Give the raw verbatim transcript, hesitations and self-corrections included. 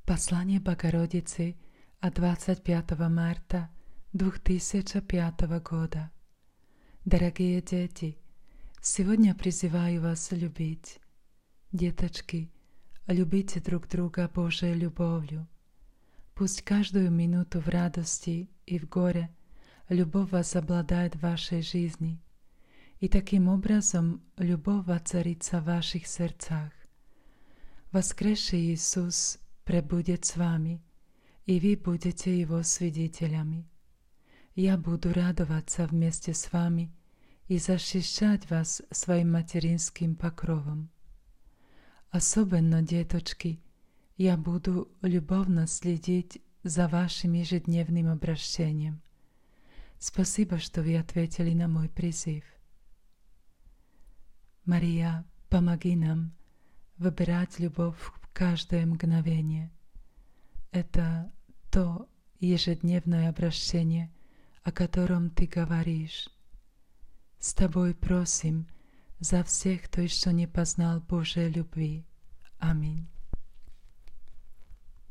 Послание Богородицы от двадцать пятого марта две тысячи пятого года. Дорогие дети, сегодня призываю вас любить. Деточки, любите друг друга Божьей любовью. Пусть каждую минуту в радости и в горе любовь возобладает в вашей жизни, и таким образом любовь воцарится в ваших сердцах. Воскресший Иисус пребудет с вами, и вы будете Его свидетелями. Я буду радоваться вместе с вами и защищать вас своим материнским покровом. Особенно, деточки, я буду любовно следить за вашим ежедневным обращением. Спасибо, что вы ответили на мой призыв. Мария, помоги нам выбирать любовь в каждое мгновение. Это то ежедневное обращение, о котором ты говоришь. С тобой просим за всех, кто еще не познал Божьей любви. Аминь.